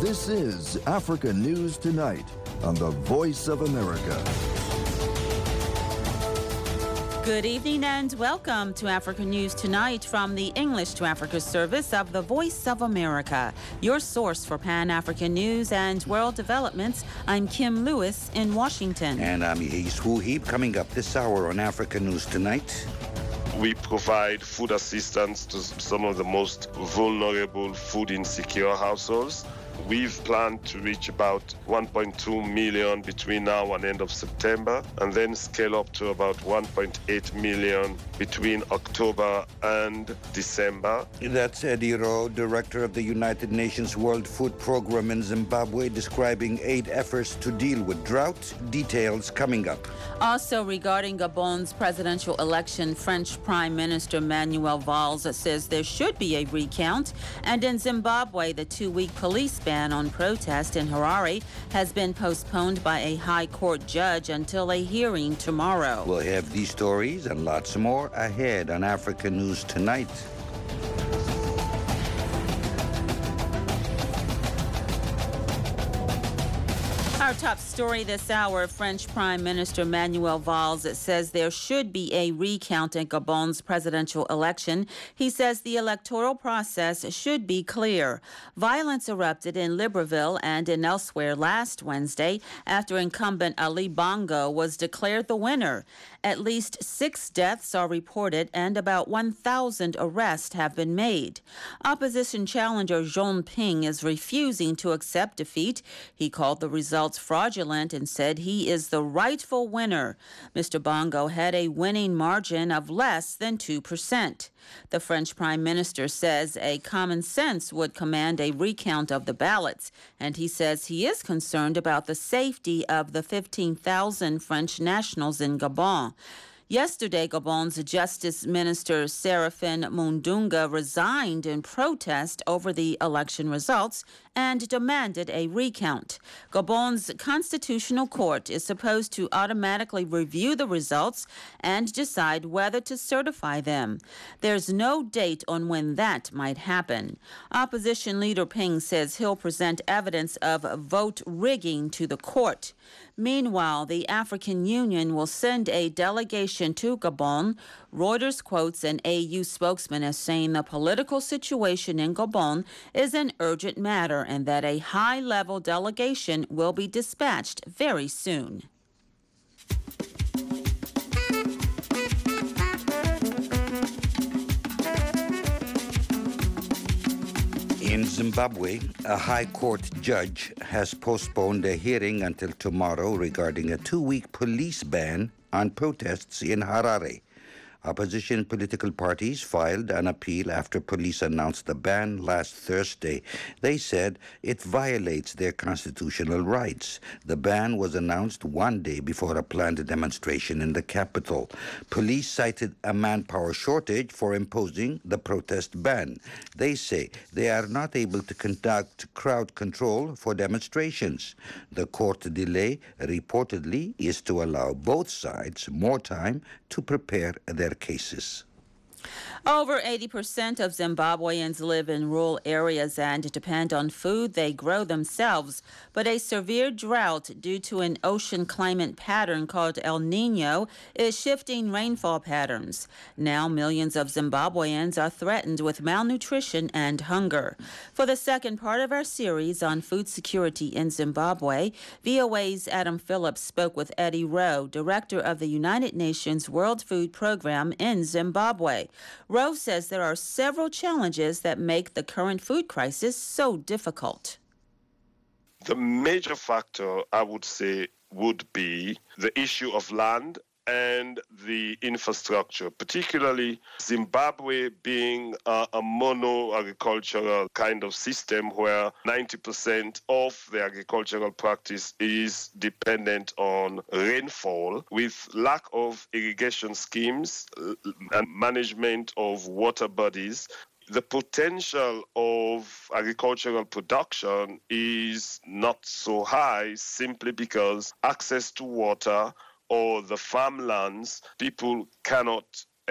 This is Africa News Tonight on the Voice of America. Good evening and welcome to Africa News Tonight from the English to Africa service of the Voice of America, your source for Pan-African news and world developments. I'm Kim Lewis in Washington. And I'm Yehis Wuhib. Coming up this hour on Africa News Tonight. We provide food assistance to some of the most vulnerable, food insecure households. We've planned to reach about 1.2 million between now and end of September, and then scale up to about 1.8 million between October and December. That's Eddie Rowe, director of the United Nations World Food Program in Zimbabwe, describing aid efforts to deal with drought. Details coming up. Also regarding Gabon's presidential election, French Prime Minister Manuel Valls says there should be a recount. And in Zimbabwe, the 2-week police ban on protest in Harare has been postponed by a high court judge until a hearing tomorrow. We'll have these stories and lots more ahead on Africa News Tonight. Our top story this hour, French Prime Minister Manuel Valls says there should be a recount in Gabon's presidential election. He says the electoral process should be clear. Violence erupted in Libreville and in elsewhere last Wednesday after incumbent Ali Bongo was declared the winner. At least 6 deaths are reported and about 1,000 arrests have been made. Opposition challenger Jean Ping is refusing to accept defeat. He called the results fraudulent and said he is the rightful winner. Mr. Bongo had a winning margin of less than 2%. The French Prime Minister says a common sense would command a recount of the ballots, and he says he is concerned about the safety of the 15,000 French nationals in Gabon. Yesterday, Gabon's Justice Minister Séraphin Mundunga resigned in protest over the election results and demanded a recount. Gabon's Constitutional Court is supposed to automatically review the results and decide whether to certify them. There's no date on when that might happen. Opposition leader Ping says he'll present evidence of vote rigging to the court. Meanwhile, the African Union will send a delegation to Gabon. Reuters quotes an AU spokesman as saying the political situation in Gabon is an urgent matter and that a high-level delegation will be dispatched very soon. In Zimbabwe, a high court judge has postponed a hearing until tomorrow regarding a 2-week police ban on protests in Harare. Opposition political parties filed an appeal after police announced the ban last Thursday. They said it violates their constitutional rights. The ban was announced 1 day before a planned demonstration in the capital. Police cited a manpower shortage for imposing the protest ban. They say they are not able to conduct crowd control for demonstrations. The court delay reportedly is to allow both sides more time to prepare their cases. Over 80% of Zimbabweans live in rural areas and depend on food they grow themselves. But a severe drought due to an ocean climate pattern called El Nino is shifting rainfall patterns. Now millions of Zimbabweans are threatened with malnutrition and hunger. For the second part of our series on food security in Zimbabwe, VOA's Adam Phillips spoke with Eddie Rowe, director of the United Nations World Food Program in Zimbabwe. Rowe says there are several challenges that make the current food crisis so difficult. The major factor, I would say, would be the issue of land and the infrastructure, particularly Zimbabwe being a mono-agricultural kind of system where 90% of the agricultural practice is dependent on rainfall, with lack of irrigation schemes and management of water bodies. The potential of agricultural production is not so high simply because access to water or the farmlands, people cannot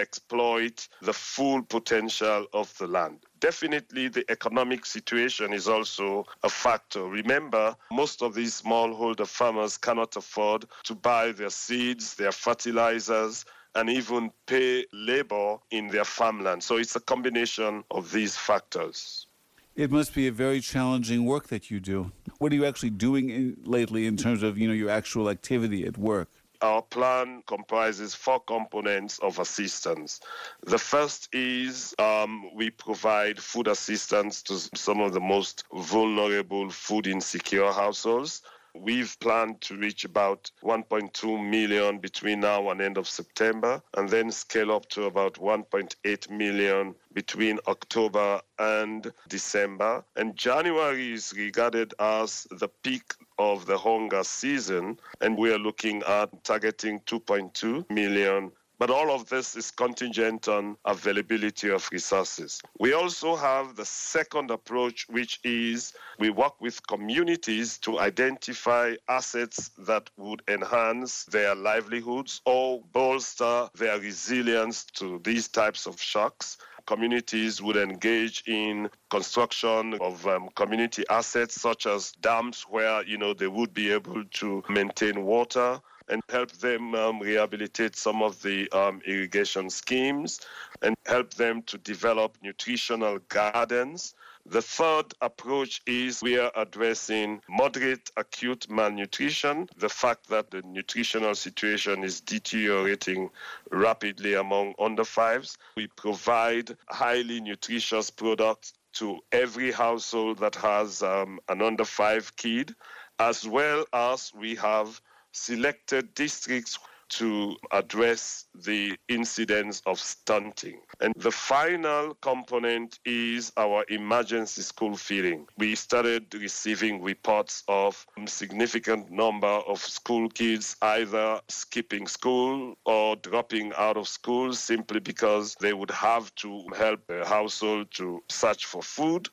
exploit the full potential of the land. Definitely, the economic situation is also a factor. Remember, most of these smallholder farmers cannot afford to buy their seeds, their fertilizers, and even pay labor in their farmland. So it's a combination of these factors. It must be a very challenging work that you do. What are you actually doing lately in terms of, your actual activity at work? Our plan comprises 4 components of assistance. The first is we provide food assistance to some of the most vulnerable food insecure households. We've planned to reach about 1.2 million between now and end of September, and then scale up to about 1.8 million between October and December. And January is regarded as the peak of the hunger season, and we are looking at targeting 2.2 million. But all of this is contingent on availability of resources. We also have the second approach, which is we work with communities to identify assets that would enhance their livelihoods or bolster their resilience to these types of shocks. Communities would engage in construction of community assets such as dams where, they would be able to maintain water, and help them rehabilitate some of the irrigation schemes and help them to develop nutritional gardens. The third approach is we are addressing moderate acute malnutrition, the fact that the nutritional situation is deteriorating rapidly among under 5s. We provide highly nutritious products to every household that has an under 5 kid, as well as we have selected districts to address the incidence of stunting. And the final component is our emergency school feeding. We started receiving reports of a significant number of school kids either skipping school or dropping out of school simply because they would have to help the household to search for food,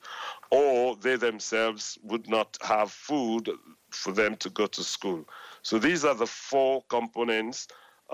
or they themselves would not have food for them to go to school. So these are the 4 components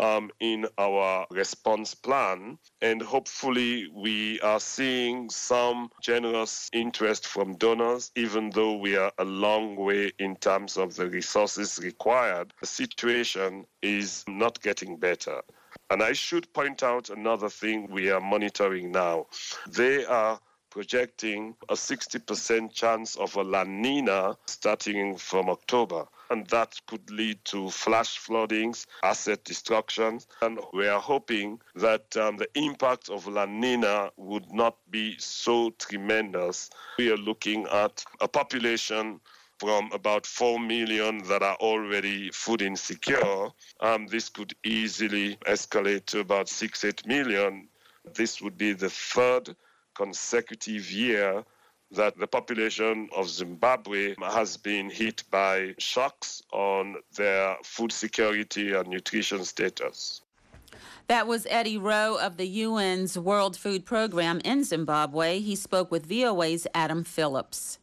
in our response plan, and hopefully we are seeing some generous interest from donors, even though we are a long way in terms of the resources required. The situation is not getting better. And I should point out another thing we are monitoring now. They are projecting a 60% chance of a La Nina starting from October. And that could lead to flash floodings, asset destruction. And we are hoping that the impact of La Nina would not be so tremendous. We are looking at a population from about 4 million that are already food insecure. This could easily escalate to about 6-8 million. This would be the 3rd consecutive year that the population of Zimbabwe has been hit by shocks on their food security and nutrition status. That was Eddie Rowe of the UN's World Food Program in Zimbabwe. He spoke with VOA's Adam Phillips.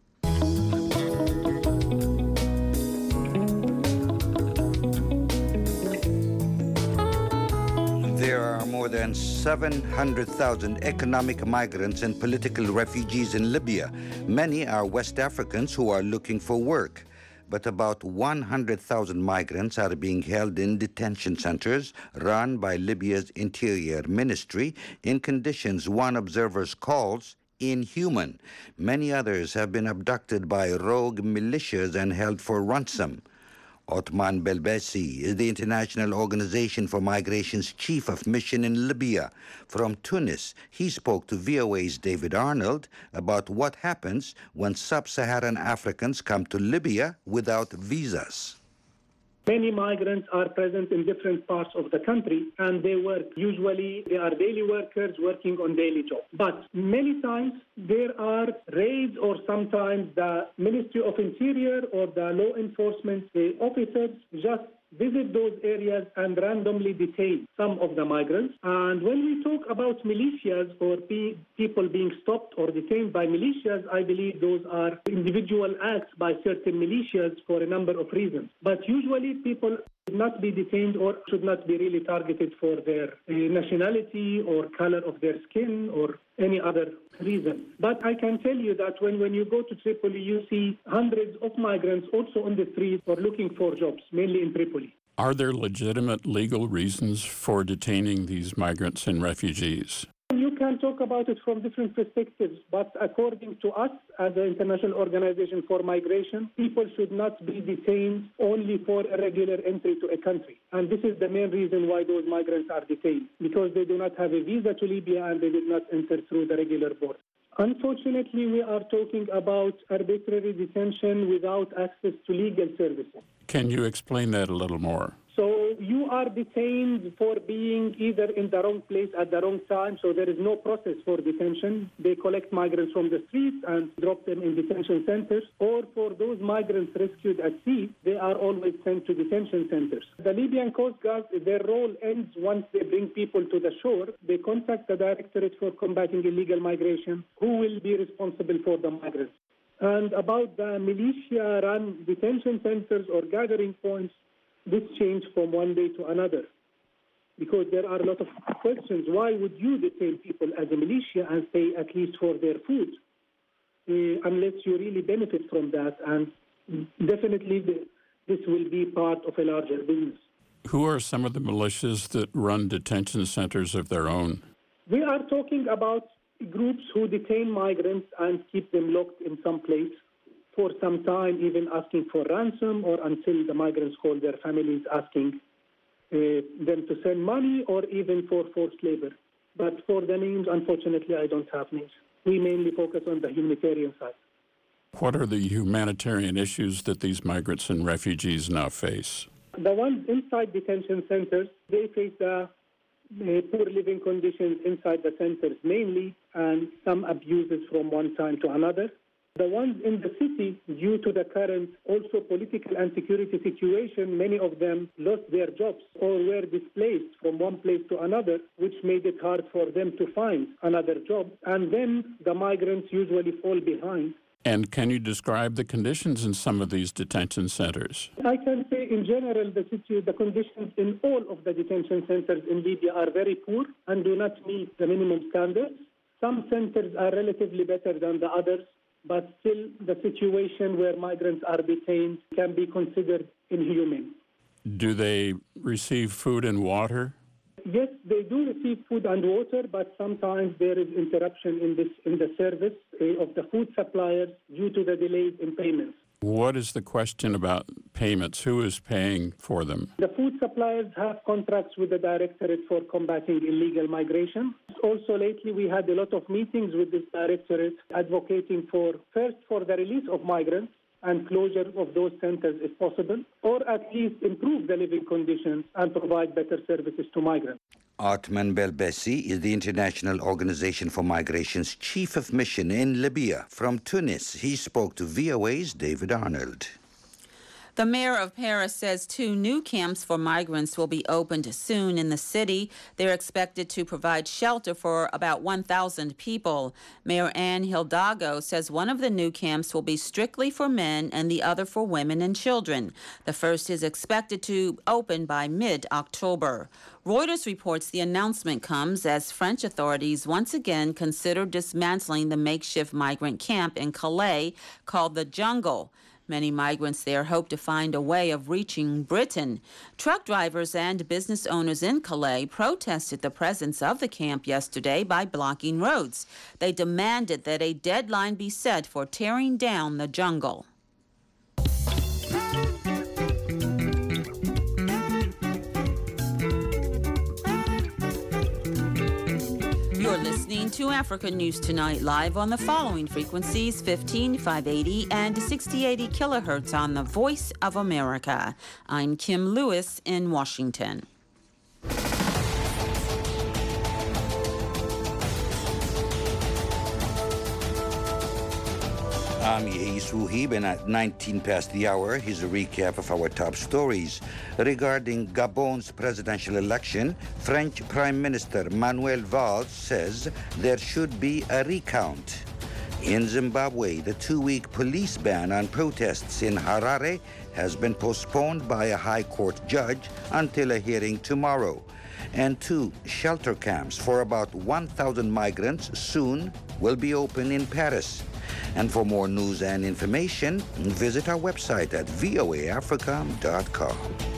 There are more than 700,000 economic migrants and political refugees in Libya. Many are West Africans who are looking for work. But about 100,000 migrants are being held in detention centers run by Libya's Interior Ministry in conditions one observer calls inhuman. Many others have been abducted by rogue militias and held for ransom. Othman Belbesi is the International Organization for Migration's chief of mission in Libya. From Tunis, he spoke to VOA's David Arnold about what happens when sub-Saharan Africans come to Libya without visas. Many migrants are present in different parts of the country, and they work. Usually, they are daily workers working on daily jobs. But many times, there are raids, or sometimes the Ministry of Interior or the law enforcement officers just visit those areas and randomly detain some of the migrants. And when we talk about militias or people being stopped or detained by militias, I believe those are individual acts by certain militias for a number of reasons. But usually people should not be detained or should not be really targeted for their nationality or color of their skin or any other reason. But I can tell you that when you go to Tripoli, you see hundreds of migrants also on the streets or looking for jobs, mainly in Tripoli. Are there legitimate legal reasons for detaining these migrants and refugees? You can talk about it from different perspectives, but according to us, as an international organization for migration, people should not be detained only for irregular entry to a country. And this is the main reason why those migrants are detained, because they do not have a visa to Libya and they did not enter through the regular border. Unfortunately, we are talking about arbitrary detention without access to legal services. Can you explain that a little more? So you are detained for being either in the wrong place at the wrong time, so there is no process for detention. They collect migrants from the streets and drop them in detention centers. Or for those migrants rescued at sea, they are always sent to detention centers. The Libyan Coast Guard, their role ends once they bring people to the shore. They contact the Directorate for Combating Illegal Migration, who will be responsible for the migrants. And about the militia-run detention centers or gathering points, this changed from one day to another because there are a lot of questions. Why would you detain people as a militia and pay at least for their food unless you really benefit from that? And definitely this will be part of a larger business. Who are some of the militias that run detention centers of their own? We are talking about groups who detain migrants and keep them locked in some place for some time, even asking for ransom or until the migrants call their families asking them to send money or even for forced labor. But for the names, unfortunately, I don't have names. We mainly focus on the humanitarian side. What are the humanitarian issues that these migrants and refugees now face? The ones inside detention centers, they face the poor living conditions inside the centers mainly and some abuses from one time to another. The ones in the city, due to the current also political and security situation, many of them lost their jobs or were displaced from one place to another, which made it hard for them to find another job. And then the migrants usually fall behind. And can you describe the conditions in some of these detention centers? I can say in general the conditions in all of the detention centers in Libya are very poor and do not meet the minimum standards. Some centers are relatively better than the others, but still the situation where migrants are detained can be considered inhumane. Do they receive food and water? Yes, they do receive food and water, but sometimes there is interruption in the service of the food suppliers due to the delays in payments. What is the question about payments? Who is paying for them? The food suppliers have contracts with the Directorate for Combating Illegal Migration. Also, lately we had a lot of meetings with this Directorate advocating for the release of migrants and closure of those centers if possible, or at least improve the living conditions and provide better services to migrants. Atman Belbesi is the International Organization for Migration's chief of mission in Libya. From Tunis, he spoke to VOA's David Arnold. The mayor of Paris says 2 new camps for migrants will be opened soon in the city. They're expected to provide shelter for about 1,000 people. Mayor Anne Hidalgo says one of the new camps will be strictly for men and the other for women and children. The first is expected to open by mid-October. Reuters reports the announcement comes as French authorities once again consider dismantling the makeshift migrant camp in Calais called the Jungle. Many migrants there hope to find a way of reaching Britain. Truck drivers and business owners in Calais protested the presence of the camp yesterday by blocking roads. They demanded that a deadline be set for tearing down the jungle. You're listening to Africa News Tonight live on the following frequencies: 15,580 and 6080 kilohertz on the Voice of America. I'm Kim Lewis in Washington. I'm Yehi Suhib, and at 19 past the hour, here's a recap of our top stories. Regarding Gabon's presidential election, French Prime Minister Manuel Valls says there should be a recount. In Zimbabwe, the 2-week police ban on protests in Harare has been postponed by a high court judge until a hearing tomorrow. And 2 shelter camps for about 1,000 migrants soon will be open in Paris. And for more news and information, visit our website at voaafrica.com.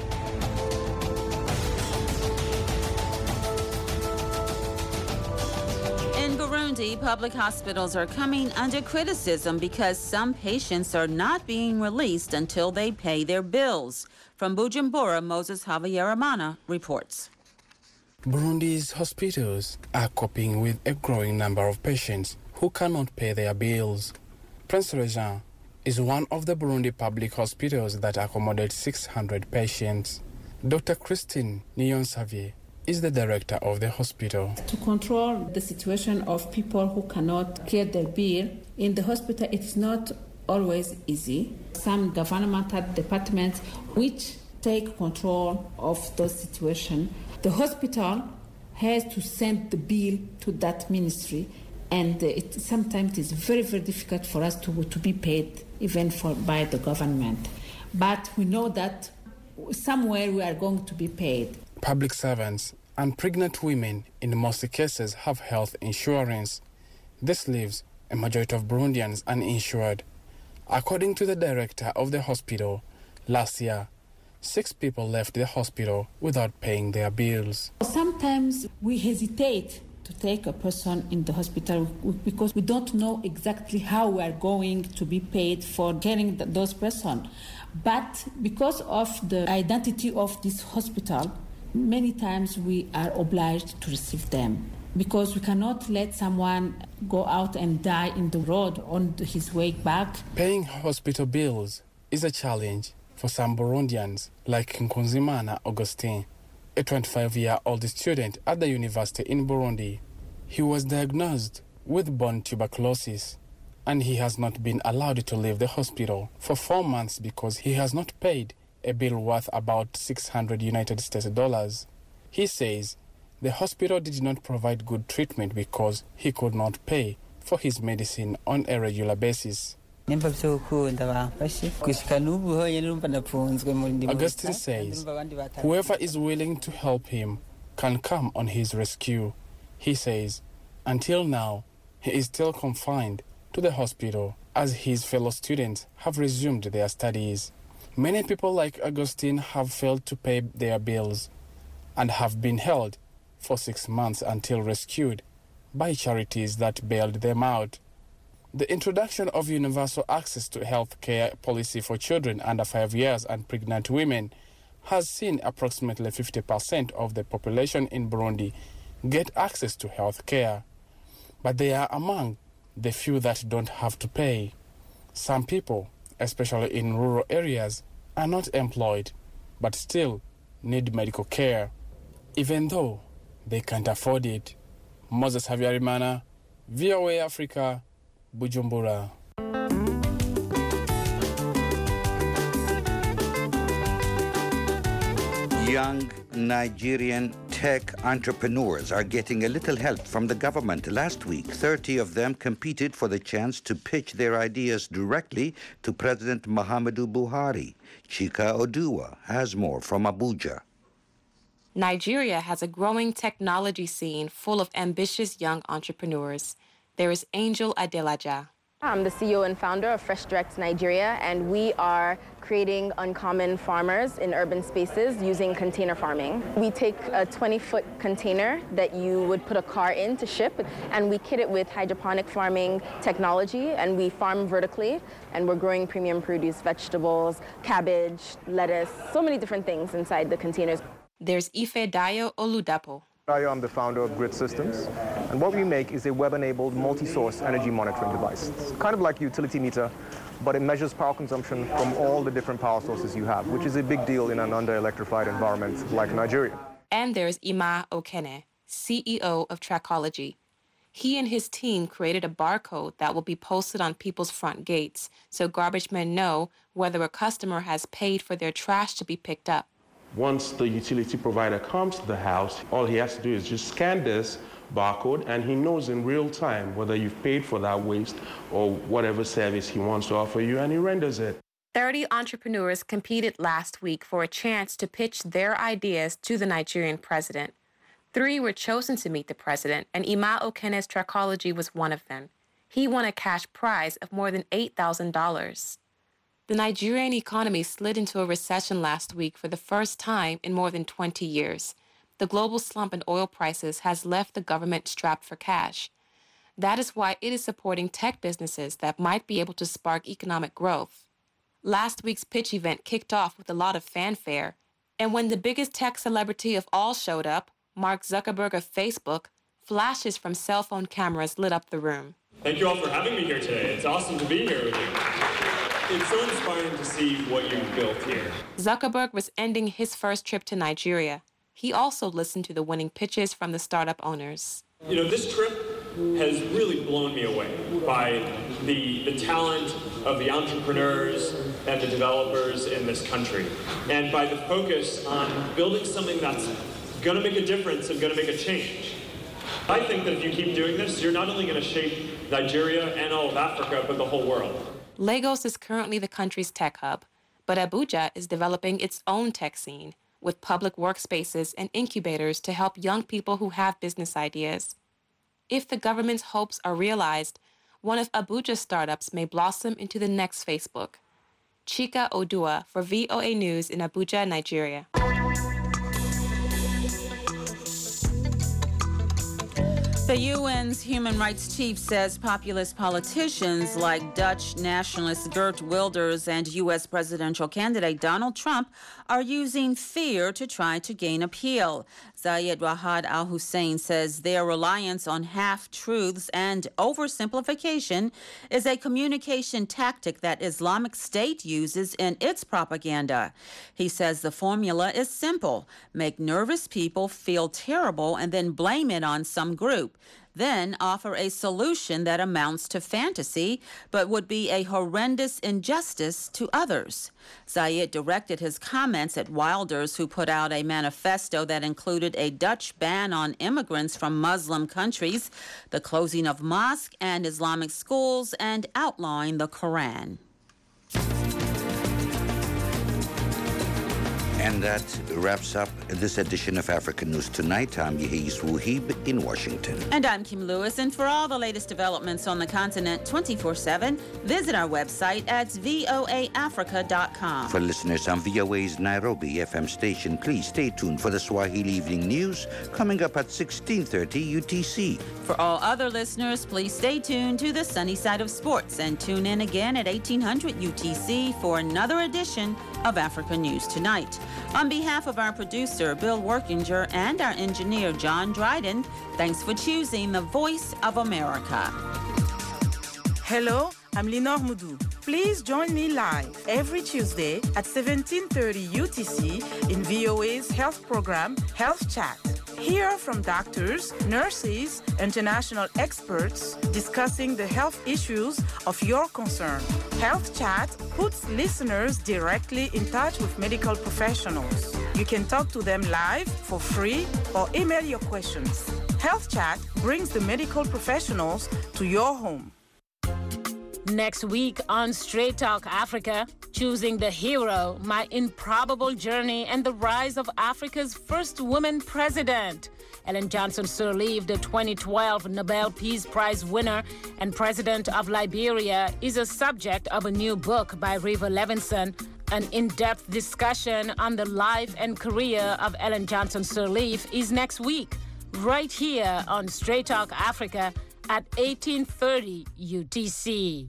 In Burundi, public hospitals are coming under criticism because some patients are not being released until they pay their bills. From Bujumbura, Moses Havyarimana reports. Burundi's hospitals are coping with a growing number of patients who cannot pay their bills. Prince Regent is one of the Burundi public hospitals that accommodate 600 patients. Dr. Christine Niyonsavie is the director of the hospital. To control the situation of people who cannot clear their bill in the hospital, it's not always easy. Some governmental departments which take control of those situations, the hospital has to send the bill to that ministry, and sometimes it is very, very difficult for us to be paid even by the government. But we know that somewhere we are going to be paid. Public servants and pregnant women in most cases have health insurance. This leaves a majority of Burundians uninsured. According to the director of the hospital, last year, 6 people left the hospital without paying their bills. Sometimes we hesitate to take a person in the hospital because we don't know exactly how we are going to be paid for caring those persons. But because of the identity of this hospital, many times we are obliged to receive them because we cannot let someone go out and die in the road on his way back. Paying hospital bills is a challenge for some Burundians, like Nkunzimana Augustin, a 25-year-old student at the university in Burundi. He was diagnosed with bone tuberculosis, and he has not been allowed to leave the hospital for 4 months because he has not paid a bill worth about 600 United States dollars. He says the hospital did not provide good treatment because he could not pay for his medicine on a regular basis. Augustine says whoever is willing to help him can come on his rescue. He says until now he is still confined to the hospital as his fellow students have resumed their studies. Many people like Augustine have failed to pay their bills and have been held for 6 months until rescued by charities that bailed them out. The introduction of universal access to health care policy for children under 5 years and pregnant women has seen approximately 50% of the population in Burundi get access to health care. But they are among the few that don't have to pay. Some people, especially in rural areas, are not employed, but still need medical care, even though they can't afford it. Moses Havyarimana, VOA Africa, Bujumbura. Young Nigerian tech entrepreneurs are getting a little help from the government. Last week, 30 of them competed for the chance to pitch their ideas directly to President Muhammadu Buhari. Chika Oduwa has more from Abuja. Nigeria has a growing technology scene full of ambitious young entrepreneurs. There is Angel Adelaja. I'm the CEO and founder of Fresh Direct Nigeria, and we are creating uncommon farmers in urban spaces using container farming. We take a 20-foot container that you would put a car in to ship, and we kit it with hydroponic farming technology, and we farm vertically, and we're growing premium produce, vegetables, cabbage, lettuce, so many different things inside the containers. There's Ifedayo Oludapo. I'm the founder of Grid Systems, and what we make is a web-enabled multi-source energy monitoring device. It's kind of like a utility meter, but it measures power consumption from all the different power sources you have, which is a big deal in an under-electrified environment like Nigeria. And there's Ima Okene, CEO of Trackology. He and his team created a barcode that will be posted on people's front gates so garbage men know whether a customer has paid for their trash to be picked up. Once the utility provider comes to the house, all he has to do is just scan this barcode, and he knows in real time whether you've paid for that waste or whatever service he wants to offer you, and he renders it. 30 entrepreneurs competed last week for a chance to pitch their ideas to the Nigerian president. 3 were chosen to meet the president, and Ima Okene's Trichology was one of them. He won a cash prize of more than $8,000. The Nigerian economy slid into a recession last week for the first time in more than 20 years. The global slump in oil prices has left the government strapped for cash. That is why it is supporting tech businesses that might be able to spark economic growth. Last week's pitch event kicked off with a lot of fanfare, and when the biggest tech celebrity of all showed up, Mark Zuckerberg of Facebook, flashes from cell phone cameras lit up the room. Thank you all for having me here today. It's awesome to be here with you. It's so inspiring to see what you've built here. Zuckerberg was ending his first trip to Nigeria. He also listened to the winning pitches from the startup owners. You know, this trip has really blown me away by the talent of the entrepreneurs and the developers in this country, and by the focus on building something that's going to make a difference and going to make a change. I think that if you keep doing this, you're not only going to shape Nigeria and all of Africa, but the whole world. Lagos is currently the country's tech hub, but Abuja is developing its own tech scene with public workspaces and incubators to help young people who have business ideas. If the government's hopes are realized, one of Abuja's startups may blossom into the next Facebook. Chika Odua for VOA News in Abuja, Nigeria. The UN's human rights chief says populist politicians like Dutch nationalist Geert Wilders and U.S. presidential candidate Donald Trump are using fear to try to gain appeal. Zayed Wahad al-Hussein says their reliance on half-truths and oversimplification is a communication tactic that Islamic State uses in its propaganda. He says the formula is simple: make nervous people feel terrible and then blame it on some group. Then offer a solution that amounts to fantasy, but would be a horrendous injustice to others. Zayed directed his comments at Wilders, who put out a manifesto that included a Dutch ban on immigrants from Muslim countries, the closing of mosques and Islamic schools, and outlawing the Quran. And that wraps up this edition of African News Tonight. I'm Yehiz Wuhib in Washington. And I'm Kim Lewis. And for all the latest developments on the continent 24/7, visit our website at voaafrica.com. For listeners on VOA's Nairobi FM station, please stay tuned for the Swahili Evening News coming up at 16:30 UTC. For all other listeners, please stay tuned to the Sunny Side of Sports and tune in again at 1800 UTC for another edition of Africa News Tonight. On behalf of our producer, Bill Workinger, and our engineer, John Dryden, thanks for choosing the Voice of America. Hello, I'm Lenore Moudou. Please join me live every Tuesday at 17:30 UTC in VOA's health program, Health Chat. Hear from doctors, nurses, international experts discussing the health issues of your concern. Health Chat puts listeners directly in touch with medical professionals. You can talk to them live for free or email your questions. Health Chat brings the medical professionals to your home. Next week on Straight Talk Africa, choosing the hero, my improbable journey and the rise of Africa's first woman president. Ellen Johnson Sirleaf, the 2012 Nobel Peace Prize winner and president of Liberia, is a subject of a new book by Riva Levinson. An in-depth discussion on the life and career of Ellen Johnson Sirleaf is next week, right here on Straight Talk Africa at 18:30 UTC.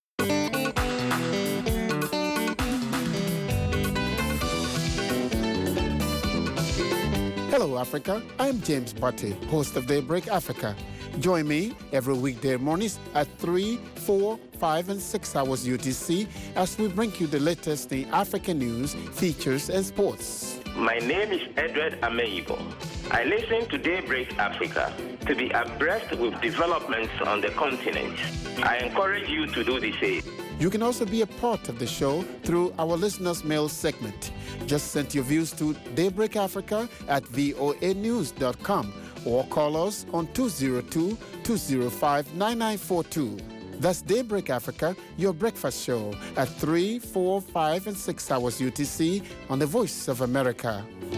Hello, Africa. I'm James Butte, host of Daybreak Africa. Join me every weekday mornings at 3, 4, 5, and 6 hours UTC as we bring you the latest in African news, features, and sports. My name is Edward Ameibo. I listen to Daybreak Africa to be abreast with developments on the continent. I encourage you to do the same. You can also be a part of the show through our listeners' mail segment. Just send your views to Daybreak Africa at voanews.com or call us on 202-205-9942. That's Daybreak Africa, your breakfast show at 3, 4, 5, and 6 hours UTC on the Voice of America.